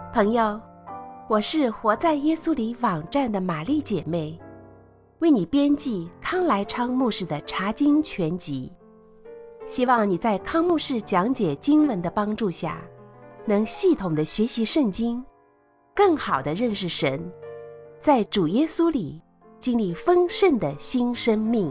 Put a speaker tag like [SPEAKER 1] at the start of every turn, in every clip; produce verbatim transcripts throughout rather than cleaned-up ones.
[SPEAKER 1] 朋友，我是活在耶稣里网站的玛丽姐妹，为你编辑康来昌牧师的查经全集，希望你在康牧师讲解经文的帮助下，能系统的学习圣经，更好的认识神，在主耶稣里经历丰盛的新生命。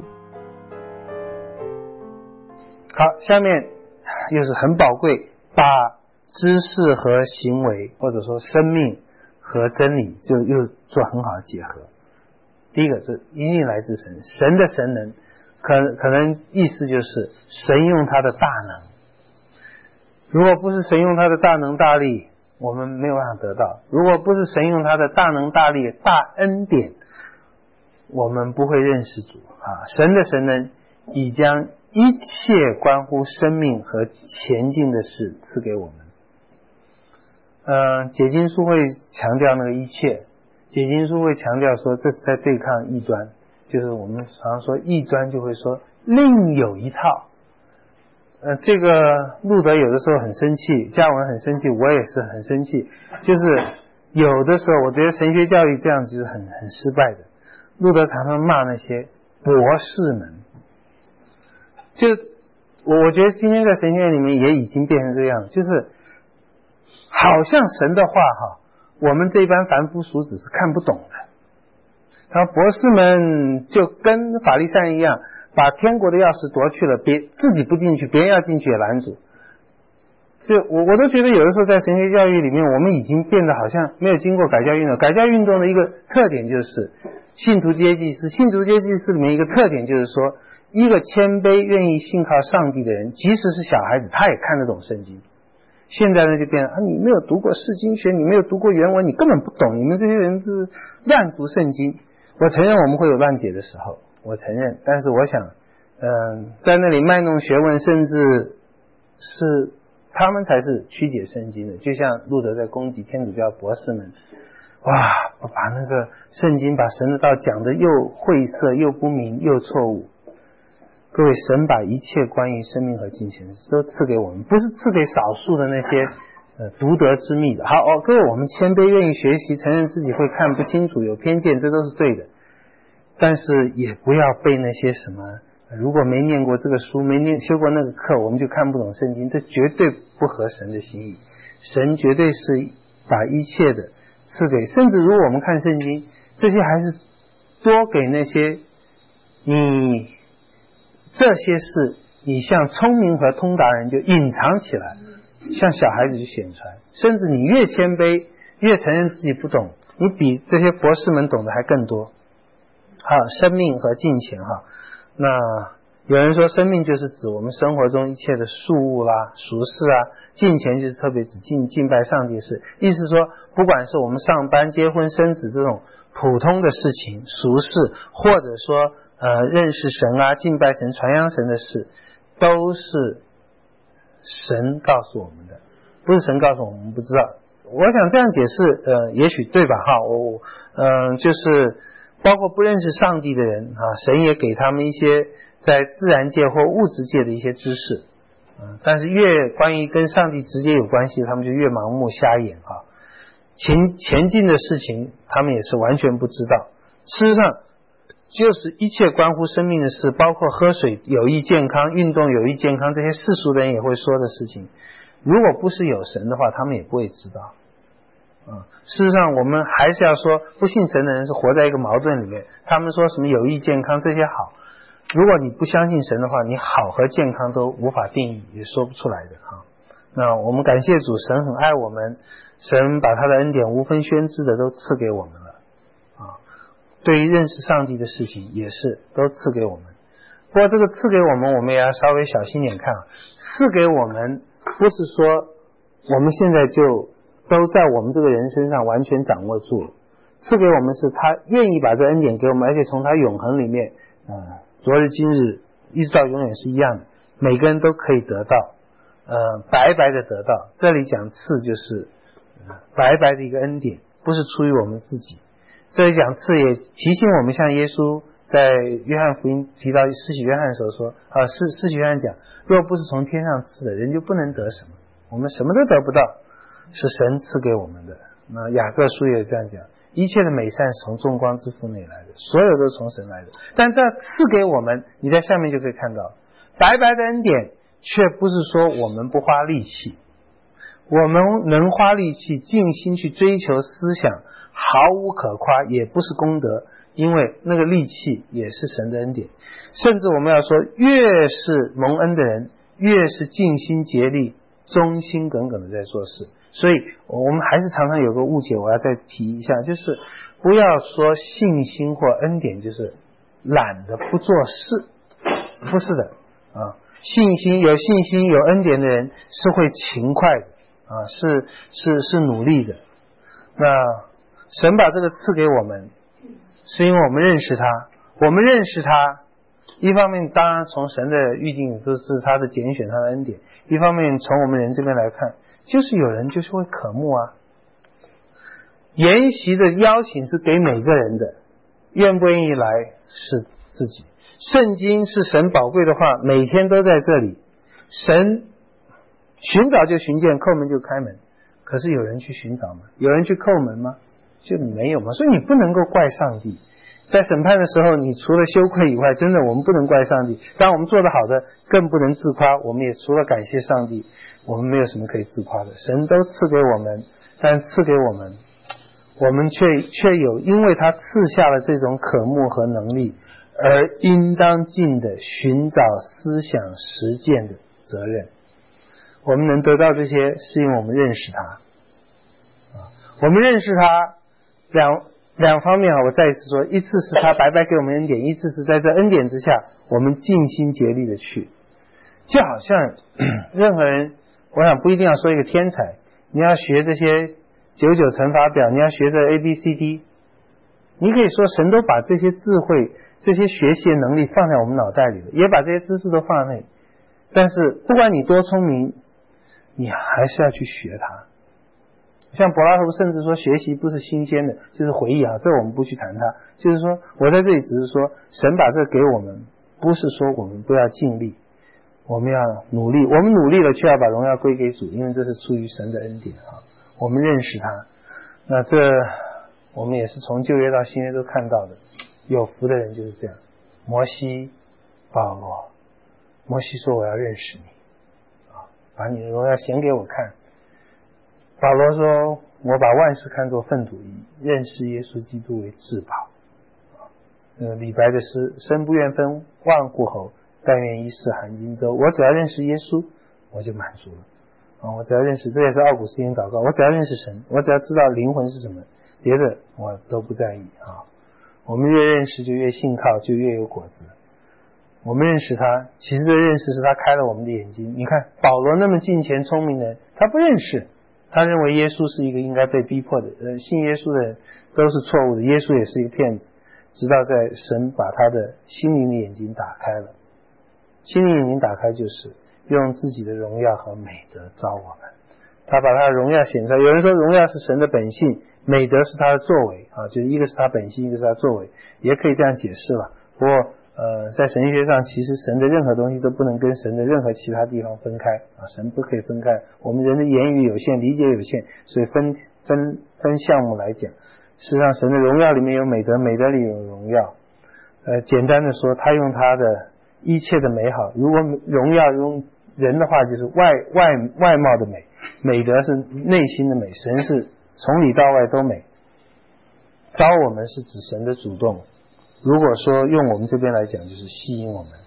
[SPEAKER 2] 好，下面又是很宝贵，把知识和行为，或者说生命和真理，就又做很好的结合。第一个是一定来自神，神的神能，可可能意思就是神用他的大能。如果不是神用他的大能大力，我们没有办法得到；如果不是神用他的大能大力大恩典，我们不会认识主啊！神的神能已将一切关乎生命和前进的事赐给我们。呃，解经书会强调那个一切，解经书会强调说这是在对抗异端，就是我们常说异端就会说另有一套。呃，这个路德有的时候很生气，嘉文很生气，我也是很生气，就是有的时候我觉得神学教育这样子是很很失败的。路德常常骂那些博士们，就我我觉得今天在神学院里面也已经变成这样，就是好像神的话哈，我们这一般凡夫俗子是看不懂的。然后博士们就跟法利赛人一样，把天国的钥匙夺去了，别自己不进去，别人要进去也拦阻。就我我都觉得有的时候在神学教育里面，我们已经变得好像没有经过改教运动。改教运动的一个特点就是信徒阶级是信徒阶级是里面一个特点就是说，一个谦卑愿意信靠上帝的人，即使是小孩子他也看得懂圣经。现在呢就变成啊，你没有读过释经学，你没有读过原文，你根本不懂，你们这些人是乱读圣经。我承认我们会有乱解的时候，我承认，但是我想嗯、呃，在那里卖弄学问，甚至是他们才是曲解圣经的，就像路德在攻击天主教博士们，哇，把那个圣经把神的道讲得又晦涩又不明又错误。各位，神把一切关于生命和金钱都赐给我们，不是赐给少数的那些呃独得之秘的。好哦，各位，我们谦卑愿意学习，承认自己会看不清楚有偏见，这都是对的，但是也不要被那些什么如果没念过这个书，没念修过那个课，我们就看不懂圣经，这绝对不合神的心意。神绝对是把一切的赐给，甚至如果我们看圣经，这些还是多给那些你这些事你像聪明和通达人就隐藏起来，像小孩子就显出来，甚至你越谦卑越承认自己不懂，你比这些博士们懂得还更多。好，生命和金钱哈，那有人说生命就是指我们生活中一切的事物啦、俗事啊，金钱就是特别指敬敬拜上帝的事，意思说不管是我们上班、结婚、生子这种普通的事情、俗事，或者说呃认识神啊、敬拜神、传扬神的事，都是神告诉我们的，不是神告诉我们，我们不知道。我想这样解释呃也许对吧哈，我嗯、呃、就是包括不认识上帝的人啊，神也给他们一些在自然界或物质界的一些知识，嗯，但是越关于跟上帝直接有关系，他们就越盲目瞎眼啊。前前进的事情，他们也是完全不知道。事实上，就是一切关乎生命的事，包括喝水有益健康、运动有益健康，这些世俗的人也会说的事情，如果不是有神的话，他们也不会知道。嗯，事实上我们还是要说，不信神的人是活在一个矛盾里面。他们说什么有益健康这些好，如果你不相信神的话，你好和健康都无法定义，也说不出来的啊。那我们感谢主，神很爱我们，神把他的恩典无分宣之的都赐给我们了啊。对于认识上帝的事情也是都赐给我们。不过这个赐给我们，我们也要稍微小心点看，赐给我们不是说我们现在就都在我们这个人身上完全掌握住了，赐给我们是他愿意把这恩典给我们，而且从他永恒里面呃，昨日今日一直到永远是一样的，每个人都可以得到呃，白白的得到。这里讲赐就是、呃、白白的一个恩典，不是出于我们自己。这里讲赐也提醒我们，像耶稣在约翰福音提到施洗约翰的时候说啊，施施洗约翰讲，若不是从天上赐的，人就不能得什么，我们什么都得不到。 是神赐给我们的。那雅各书也这样讲，一切的美善是从众光之父那里来的，所有都是从神来的。但这赐给我们，你在下面就可以看到，白白的恩典却不是说我们不花力气，我们能花力气尽心去追求思想，毫无可夸，也不是功德，因为那个力气也是神的恩典。甚至我们要说，越是蒙恩的人，越是尽心竭力忠心耿耿的在做事。所以我们还是常常有个误解，我要再提一下，就是不要说信心或恩典就是懒得不做事，不是的啊。信心有信心有恩典的人是会勤快的啊，是是是努力的。那神把这个赐给我们，是因为我们认识他，我们认识他，一方面当然从神的预定，这是他的拣选，他的恩典；一方面从我们人这边来看，就是有人就是会渴慕啊。研习的邀请是给每个人的，愿不愿意来是自己。圣经是神宝贵的话，每天都在这里。神寻找就寻见，叩门就开门。可是有人去寻找吗？有人去叩门吗？就没有吗？所以你不能够怪上帝。在审判的时候，你除了羞愧以外，真的我们不能怪上帝。当我们做得好的，更不能自夸。我们也除了感谢上帝，我们没有什么可以自夸的。神都赐给我们，但赐给我们，我们却却有因为他赐下了这种渴慕和能力，而应当尽的寻找思想实践的责任。我们能得到这些，是因为我们认识他啊。我们认识他两两方面啊，我再一次说，一次是他白白给我们恩典，一次是在这恩典之下，我们尽心竭力的去。就好像任何人，我想不一定要说一个天才，你要学这些九九乘法表，你要学这 A B C D， 你可以说神都把这些智慧、这些学习的能力放在我们脑袋里了，也把这些知识都放在那里。但是不管你多聪明，你还是要去学它。像柏拉图甚至说学习不是新鲜的，就是回忆啊，这我们不去谈它。就是说我在这里只是说，神把这给我们，不是说我们不要尽力，我们要努力，我们努力了却要把荣耀归给主，因为这是出于神的恩典啊。我们认识他，那这我们也是从旧约到新约都看到的。有福的人就是这样。摩西、保罗，摩西说我要认识你啊，把你的荣耀显给我看。保罗说我把万事看作粪土一，认识耶稣基督为至宝。呃，李白的诗，生不愿分万户侯，但愿一试含荆州。我只要认识耶稣，我就满足了啊！我只要认识，这也是奥古斯丁祷告，我只要认识神，我只要知道灵魂是什么，别的我都不在意啊。我们越认识就越信靠，就越有果子。我们认识他，其实这认识是他开了我们的眼睛。你看保罗那么敬虔聪明的人，他不认识，他认为耶稣是一个应该被逼迫的，呃，信耶稣的人都是错误的，耶稣也是一个骗子。直到在神把他的心灵的眼睛打开了，心灵眼睛打开就是用自己的荣耀和美德招我们，他把他的荣耀显出来。有人说荣耀是神的本性，美德是他的作为啊，就是一个是他本性，一个是他作为，也可以这样解释了。不过呃，在神学上，其实神的任何东西都不能跟神的任何其他地方分开啊，神不可以分开。我们人的言语有限，理解有限，所以分分分项目来讲，事实上神的荣耀里面有美德，美德里有荣耀。呃，简单的说，他用他的一切的美好，如果荣耀用人的话就是外外外貌的美，美德是内心的美，神是从里到外都美。招我们是指神的主动，如果说用我们这边来讲，就是吸引我们。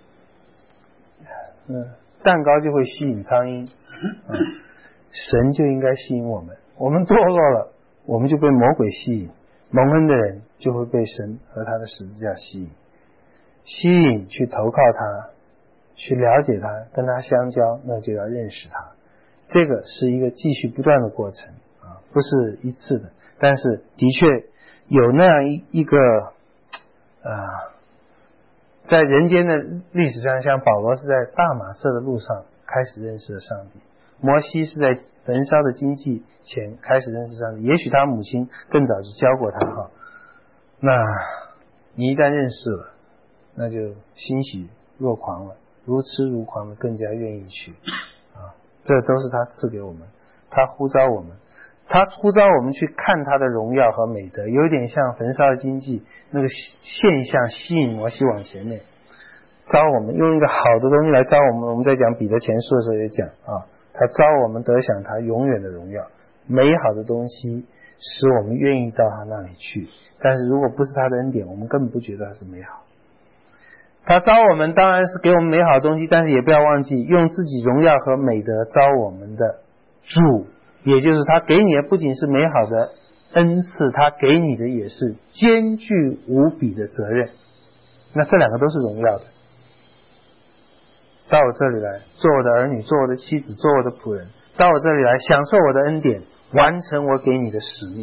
[SPEAKER 2] 嗯，蛋糕就会吸引苍蝇，嗯，神就应该吸引我们。我们堕落了，我们就被魔鬼吸引，蒙恩的人就会被神和他的十字架吸引，吸引去投靠他，去了解他，跟他相交，那就要认识他。这个是一个继续不断的过程啊，不是一次的，但是的确有那样一一个啊，在人间的历史上，像保罗是在大马色的路上开始认识了上帝，摩西是在焚烧的荆棘前开始认识上帝，也许他母亲更早就教过他哈。那你一旦认识了，那就欣喜若狂了，如痴如狂的更加愿意去啊，这都是他赐给我们。 他呼召我们，他呼召我们去看他的荣耀和美德，有点像焚烧经济那个现象吸引摩西往前面，招我们用一个好的东西来招我们。我们在讲彼得前书的时候也讲啊，他招我们得享他永远的荣耀，美好的东西使我们愿意到他那里去。但是如果不是他的恩典，我们根本不觉得他是美好。他招我们当然是给我们美好的东西，但是也不要忘记用自己荣耀和美德招我们的主，也就是他给你的不仅是美好的恩赐，他给你的也是艰巨无比的责任。那这两个都是荣耀的。到我这里来做我的儿女，做我的妻子，做我的仆人，到我这里来享受我的恩典，完成我给你的使命。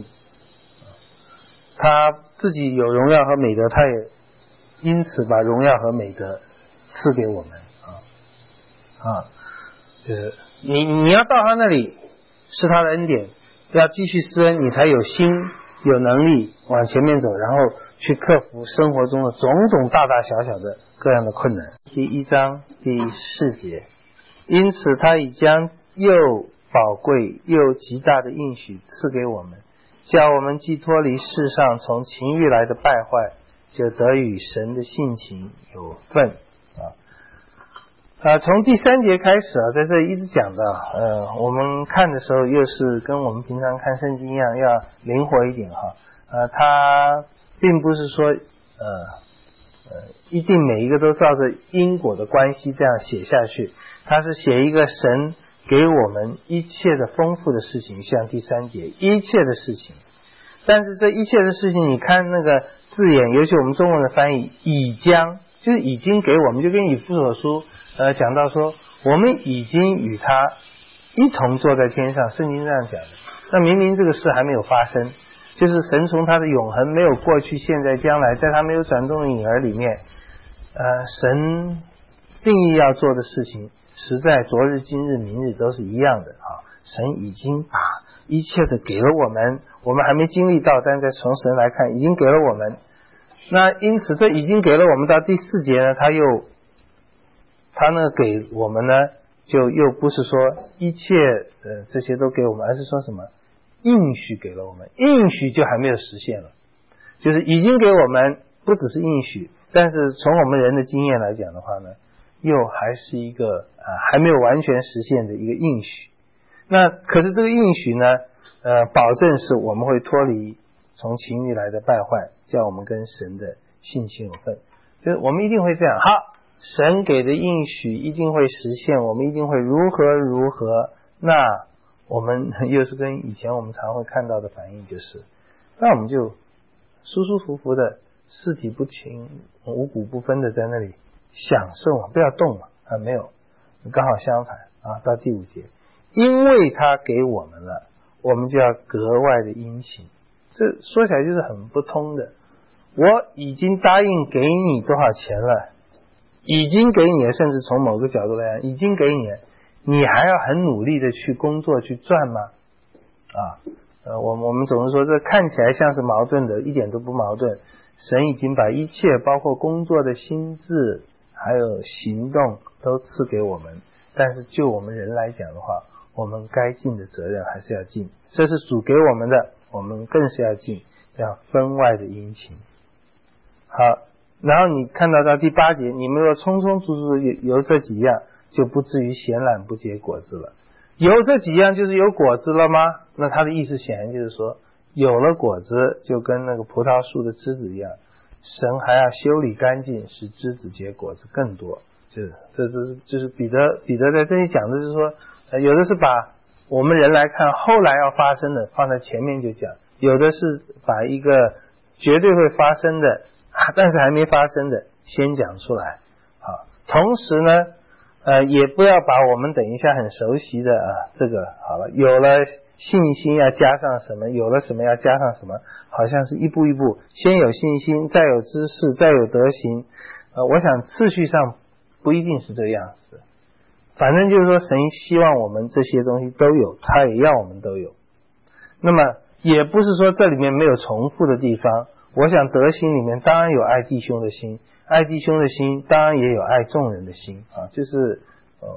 [SPEAKER 2] 他自己有荣耀和美德，他也因此把荣耀和美德赐给我们啊啊，就是你你要到他那里是他的恩典，要继续施恩，你才有心有能力往前面走，然后去克服生活中的种种大大小小的各样的困难。第一章第四节，因此他已将又宝贵又极大的应许赐给我们，叫我们既脱离世上从情欲来的败坏，就得与神的性情有份啊。啊，从第三节开始啊，在这里一直讲的，呃，我们看的时候又是跟我们平常看圣经一样，要灵活一点哈。呃，它并不是说呃呃一定每一个都照着因果的关系这样写下去，它是写一个神给我们一切的丰富的事情，像第三节一切的事情。但是这一切的事情，你看那个字眼，尤其我们中文的翻译，已将就是已经给我们，就跟以弗所书呃讲到说，我们已经与他一同坐在天上，圣经这样讲的。那明明这个事还没有发生，就是神从他的永恒没有过去现在将来，在他没有转动的影儿里面，呃神定义要做的事情实在昨日今日明日都是一样的啊。神已经把一切的给了我们，我们还没经历到，但在从神来看已经给了我们。那因此这已经给了我们，到第四节呢，他又他呢给我们呢，就又不是说一切呃这些都给我们，而是说什么应许给了我们，应许就还没有实现了，就是已经给我们，不只是应许，但是从我们人的经验来讲的话呢，又还是一个啊还没有完全实现的一个应许。那可是这个应许呢，呃，保证是我们会脱离从情欲来的败坏，叫我们跟神的性情有份。就是我们一定会这样，好，神给的应许一定会实现，我们一定会如何如何。那我们又是跟以前我们常会看到的反应，就是那我们就舒舒服服的四体不勤五谷不分的在那里享受嘛，不要动嘛啊，没有，刚好相反啊。到第五节，因为他给我们了，我们就要格外的殷勤。这说起来就是很不通的。我已经答应给你多少钱了，已经给你了，甚至从某个角度来讲已经给你了，你还要很努力的去工作去赚吗？啊，呃，我们我们总是说这看起来像是矛盾的，一点都不矛盾。神已经把一切包括工作的心智还有行动都赐给我们，但是就我们人来讲的话，我们该尽的责任还是要尽，这是主给我们的，我们更是要尽，要分外的殷勤。好，然后你看到到第八节，你们若充充足足有有这几样，就不至于闲懒不结果子了。有这几样就是有果子了吗？那他的意思显然就是说，有了果子就跟那个葡萄树的枝子一样，神还要修理干净，使枝子结果子更多。就是这这就是彼得彼得在这里讲的就是说，呃，有的是把我们人来看后来要发生的放在前面就讲，有的是把一个绝对会发生的但是还没发生的先讲出来。好，同时呢呃，也不要把我们等一下很熟悉的啊，这个好了，有了信心要加上什么，有了什么要加上什么，好像是一步一步，先有信心，再有知识，再有德行。呃，我想次序上不一定是这样子，反正就是说神希望我们这些东西都有，他也要我们都有。那么也不是说这里面没有重复的地方，我想德行里面当然有爱弟兄的心，爱弟兄的心当然也有爱众人的心啊，就是呃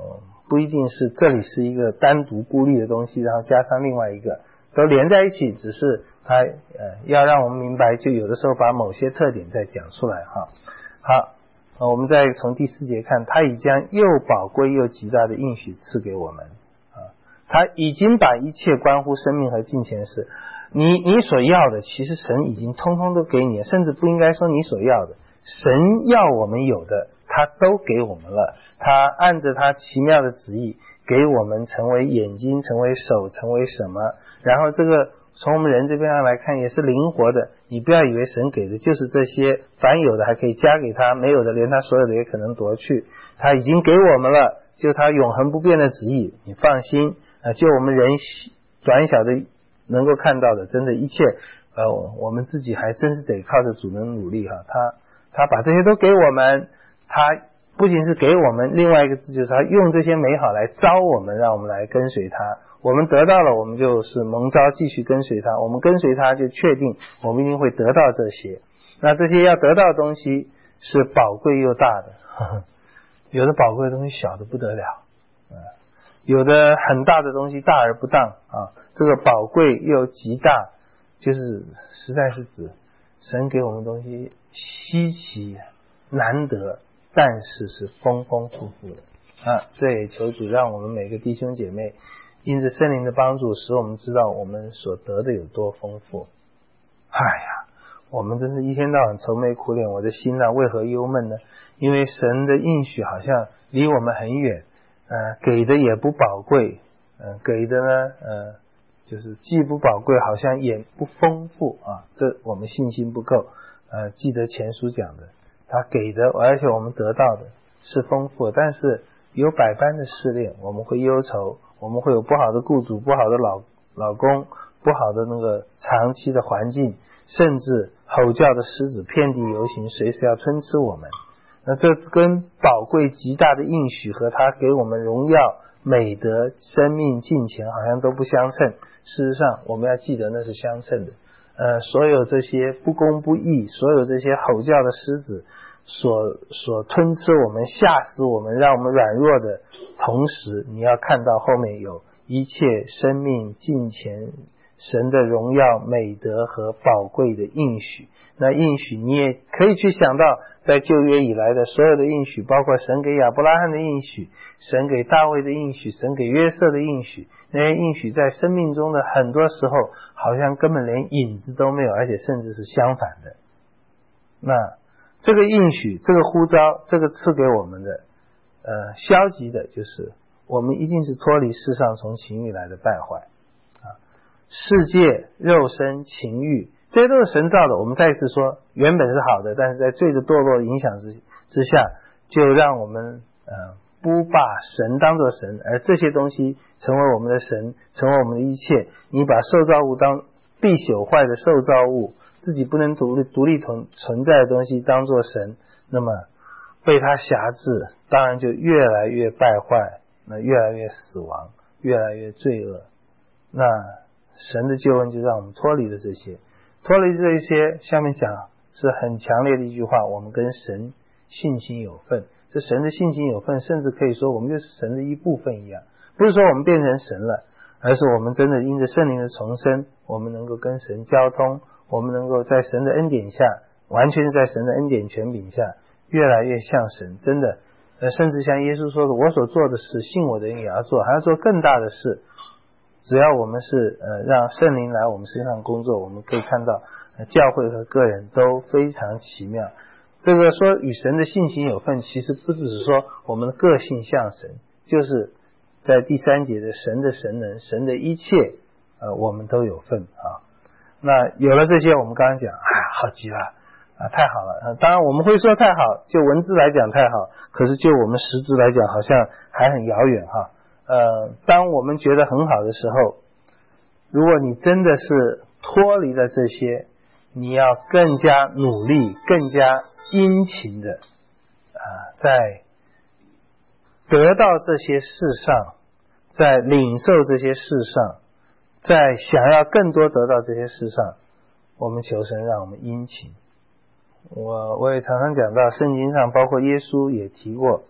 [SPEAKER 2] 不一定是这里是一个单独孤立的东西，然后加上另外一个，都连在一起，只是它呃要让我们明白，就有的时候把某些特点再讲出来哈。好，呃、我们再从第四节看，他已将又宝贵又极大的应许赐给我们啊，他已经把一切关乎生命和金钱事，你你所要的，其实神已经通通都给你了，甚至不应该说你所要的，神要我们有的，他都给我们了，他按着他奇妙的旨意给我们成为眼睛，成为手，成为什么，然后这个从我们人这边上来看也是灵活的，你不要以为神给的就是这些，凡有的还可以加给他，没有的连他所有的也可能夺去，他已经给我们了，就他永恒不变的旨意，你放心啊，就我们人短小的能够看到的，真的一切呃，我们自己还真是得靠着主能努力哈，他他把这些都给我们，他不仅是给我们，另外一个字就是他用这些美好来招我们，让我们来跟随他，我们得到了，我们就是蒙召继续跟随他，我们跟随他就确定我们一定会得到这些，那这些要得到的东西是宝贵又大的，呵呵，有的宝贵的东西小的不得了，嗯，有的很大的东西大而不当啊，这个宝贵又极大，就是实在是指神给我们东西稀奇难得，但是是丰丰富富的啊！这也求主让我们每个弟兄姐妹因着圣灵的帮助，使我们知道我们所得的有多丰富。哎呀，我们真是一天到晚愁眉苦脸，我的心啊为何忧闷呢？因为神的应许好像离我们很远，呃，给的也不宝贵，呃，给的呢，呃，就是既不宝贵，好像也不丰富啊，这我们信心不够。呃，记得前书讲的，他给的，而且我们得到的是丰富的，但是有百般的试炼，我们会忧愁，我们会有不好的雇主，不好的老老公，不好的那个长期的环境，甚至吼叫的狮子遍地游行，随时要吞吃我们。那这跟宝贵极大的应许和他给我们荣耀、美德、生命、金钱好像都不相称，事实上我们要记得那是相称的。呃，所有这些不公不义，所有这些吼叫的狮子所所吞吃我们，吓死我们，让我们软弱的同时，你要看到后面有一切生命、金钱、神的荣耀、美德和宝贵的应许。那应许你也可以去想到在旧约以来的所有的应许，包括神给亚伯拉罕的应许，神给大卫的应许，神给约瑟的应许，那些应许在生命中的很多时候好像根本连影子都没有，而且甚至是相反的。那这个应许，这个呼召，这个赐给我们的呃，消极的就是我们一定是脱离世上从情欲来的败坏啊，世界、肉身、情欲，这些都是神造的。我们再一次说，原本是好的，但是在罪的堕落影响之之下，就让我们呃不把神当作神，而这些东西成为我们的神，成为我们的一切。你把受造物当必朽坏的受造物，自己不能独立独立存存在的东西当作神，那么被他辖制，当然就越来越败坏，那越来越死亡，越来越罪恶。那神的救恩就让我们脱离了这些，脱离这些，下面讲是很强烈的一句话，我们跟神性情有份。这神的性情有份，甚至可以说我们就是神的一部分一样，不是说我们变成神了，而是我们真的因着圣灵的重生，我们能够跟神交通，我们能够在神的恩典下，完全在神的恩典权柄下，越来越像神。真的呃，甚至像耶稣说的，我所做的事，信我的人也要做，还要做更大的事。只要我们是呃让圣灵来我们身上工作，我们可以看到、呃、教会和个人都非常奇妙。这个说与神的性情有份，其实不只是说我们的个性像神，就是在第三节的神的神能，神的一切呃我们都有份啊。那有了这些，我们刚刚讲啊，好极了啊，太好了、啊、当然我们会说太好，就文字来讲太好，可是就我们实质来讲好像还很遥远哈。呃，当我们觉得很好的时候，如果你真的是脱离了这些，你要更加努力，更加殷勤的啊，在得到这些事上，在领受这些事上，在想要更多得到这些事上，我们求神让我们殷勤。我我也常常讲到圣经上，包括耶稣也提过，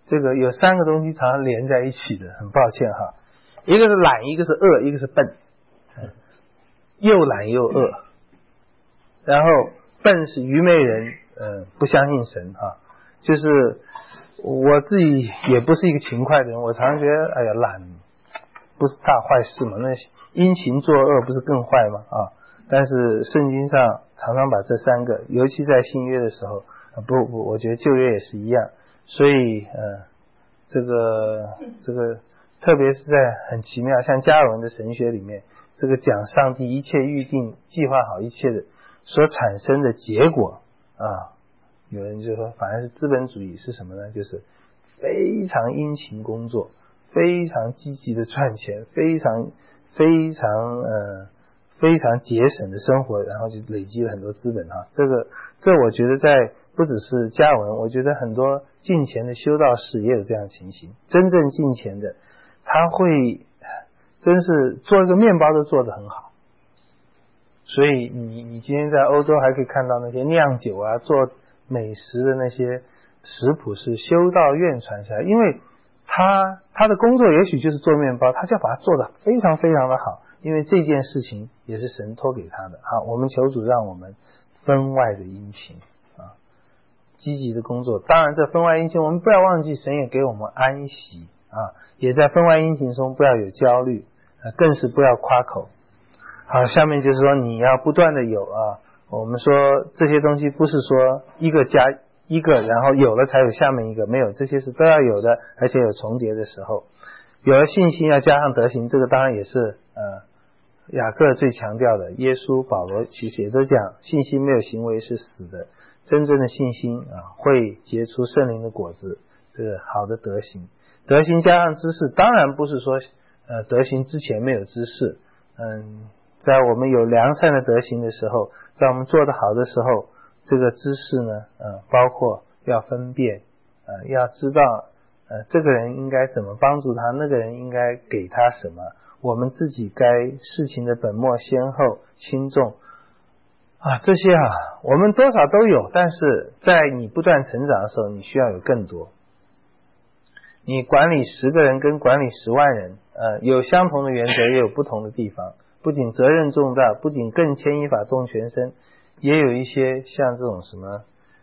[SPEAKER 2] 这个有三个东西常常连在一起的，很抱歉哈。一个是懒，一个是饿，一个是笨。又懒又饿，然后笨是愚昧人，呃，不相信神哈。就是我自己也不是一个勤快的人，我常常觉得，哎呀，懒不是大坏事嘛，那殷勤作恶不是更坏吗？啊，但是圣经上常常把这三个，尤其在新约的时候，不不，我觉得旧约也是一样。所以呃，这个这个，特别是在很奇妙，像加尔文的神学里面。这个讲上帝一切预定计划好一切的所产生的结果啊，有人就说反而是资本主义是什么呢？就是非常殷勤工作，非常积极的赚钱，非常非常呃非常节省的生活，然后就累积了很多资本哈。这个这我觉得在不只是加尔文，我觉得很多敬虔的修道士也有这样的情形。真正敬虔的，他会真是做一个面包都做得很好，所以你你今天在欧洲还可以看到那些酿酒啊、做美食的那些食谱是修道院传下来，因为他他的工作也许就是做面包，他就要把它做得非常非常的好，因为这件事情也是神托给他的。好，我们求主让我们分外的殷勤啊，积极的工作。当然这分外殷勤，我们不要忘记神也给我们安息啊，也在分外殷勤中不要有焦虑，呃，更是不要夸口。好，下面就是说你要不断的有啊，我们说这些东西不是说一个加一个，然后有了才有下面一个，没有，这些是都要有的，而且有重叠的时候。有了信心要加上德行，这个当然也是呃雅各最强调的，耶稣保罗其实也都讲，信心没有行为是死的，真正的信心啊会结出圣灵的果子，这个好的德行。德行加上知识，当然不是说呃德行之前没有知识，嗯，在我们有良善的德行的时候，在我们做得好的时候，这个知识呢呃包括要分辨，呃要知道呃这个人应该怎么帮助他，那个人应该给他什么，我们自己该事情的本末先后轻重啊，这些啊我们多少都有，但是在你不断成长的时候，你需要有更多。你管理十个人跟管理十万人，呃，有相同的原则，也有不同的地方。不仅责任重大，不仅更牵一发动全身，也有一些像这种什么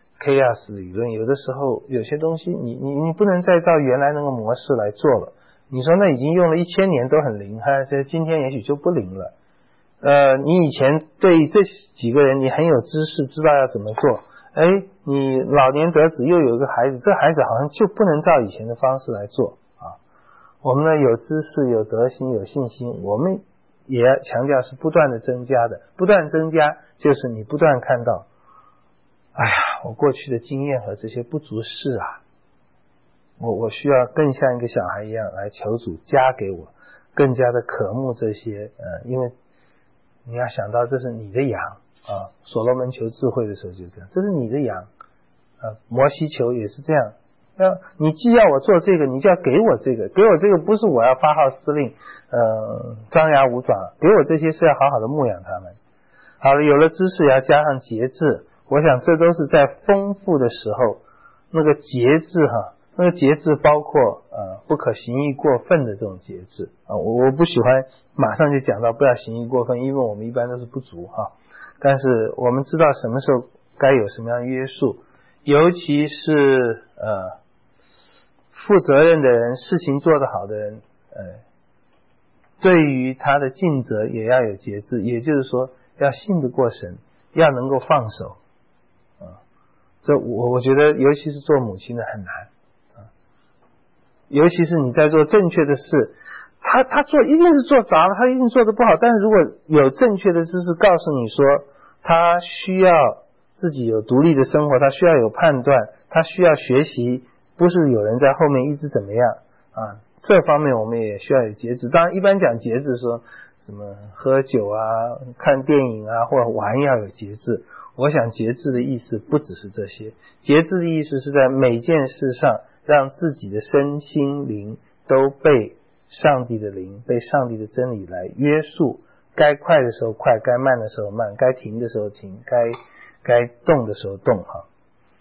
[SPEAKER 2] chaos 理论，有的时候有些东西你你你不能再照原来那个模式来做了。你说那已经用了一千年都很灵，还是今天也许就不灵了。呃，你以前对这几个人你很有知识，知道要怎么做。哎，你老年得子又有一个孩子，这孩子好像就不能照以前的方式来做啊。我们呢有知识、有德行、有信心，我们也强调是不断的增加的，不断增加就是你不断看到，哎呀，我过去的经验和这些不足事啊，我我需要更像一个小孩一样来求主加给我，更加的渴慕这些，呃，因为你要想到这是你的羊啊，所罗门求智慧的时候就这样，这是你的羊啊，摩西求也是这样，要你既要我做这个，你就要给我这个，给我这个不是我要发号施令，呃，张牙舞爪，给我这些是要好好的牧养他们。好了，有了知识，也要加上节制，我想这都是在丰富的时候，那个节制哈，那个节制包括呃不可行义过分的这种节制啊，我我不喜欢马上就讲到不要行义过分，因为我们一般都是不足哈。但是我们知道什么时候该有什么样的约束，尤其是呃负责任的人，事情做得好的人，呃，对于他的尽责也要有节制，也就是说要信得过神，要能够放手啊。这我我觉得尤其是做母亲的很难啊，尤其是你在做正确的事，他他做一定是做砸了，他一定做得不好，但是如果有正确的知识告诉你说他需要自己有独立的生活，他需要有判断，他需要学习，不是有人在后面一直怎么样啊，这方面我们也需要有节制。当然一般讲节制说什么喝酒啊、看电影啊或者玩要有节制，我想节制的意思不只是这些，节制的意思是在每件事上让自己的身心灵都被上帝的灵、被上帝的真理来约束，该快的时候快，该慢的时候慢，该停的时候停，该该动的时候动哈。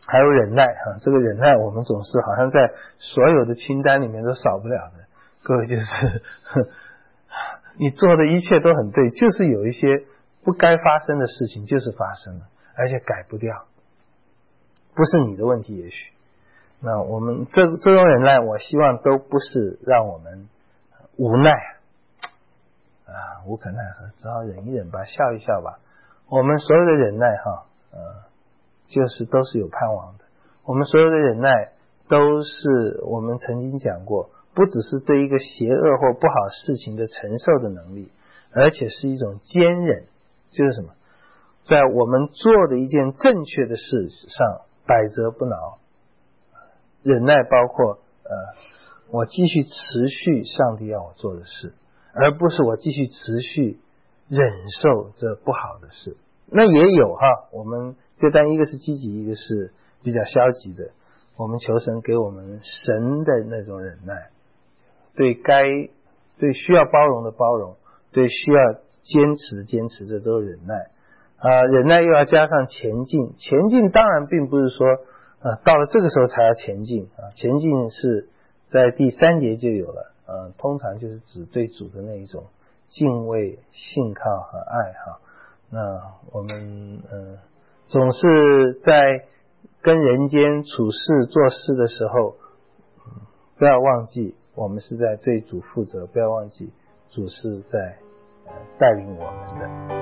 [SPEAKER 2] 还有忍耐啊，这个忍耐我们总是好像在所有的清单里面都少不了的。各位就是你做的一切都很对，就是有一些不该发生的事情就是发生了，而且改不掉，不是你的问题也许。那我们这这种忍耐，我希望都不是让我们无奈啊，无可奈何，只好忍一忍吧，笑一笑吧。我们所有的忍耐哈，呃，就是都是有盼望的。我们所有的忍耐都是我们曾经讲过，不只是对一个邪恶或不好事情的承受的能力，而且是一种坚忍，就是什么，在我们做的一件正确的事上百折不挠。忍耐包括呃，我继续持续上帝要我做的事，而不是我继续持续忍受这不好的事。那也有哈，我们这单一个是积极，一个是比较消极的。我们求神给我们神的那种忍耐，对该对需要包容的包容，对需要坚持的坚持，这都是忍耐啊、呃。忍耐又要加上前进，前进当然并不是说呃到了这个时候才要前进啊，前进是在第三节就有了，呃，通常就是指对主的那一种敬畏、信靠和爱哈。那我们呃总是在跟人间处事做事的时候，嗯、不要忘记我们是在对主负责，不要忘记主是在呃带领我们的。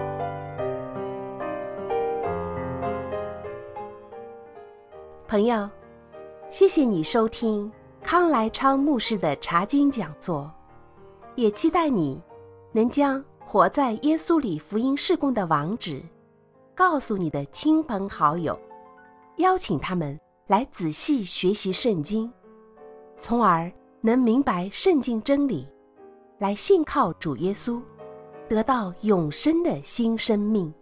[SPEAKER 1] 朋友，谢谢你收听康来昌牧师的查经讲座，也期待你能将活在耶稣里福音事工的网址告诉你的亲朋好友，邀请他们来仔细学习圣经，从而能明白圣经真理，来信靠主耶稣，得到永生的新生命。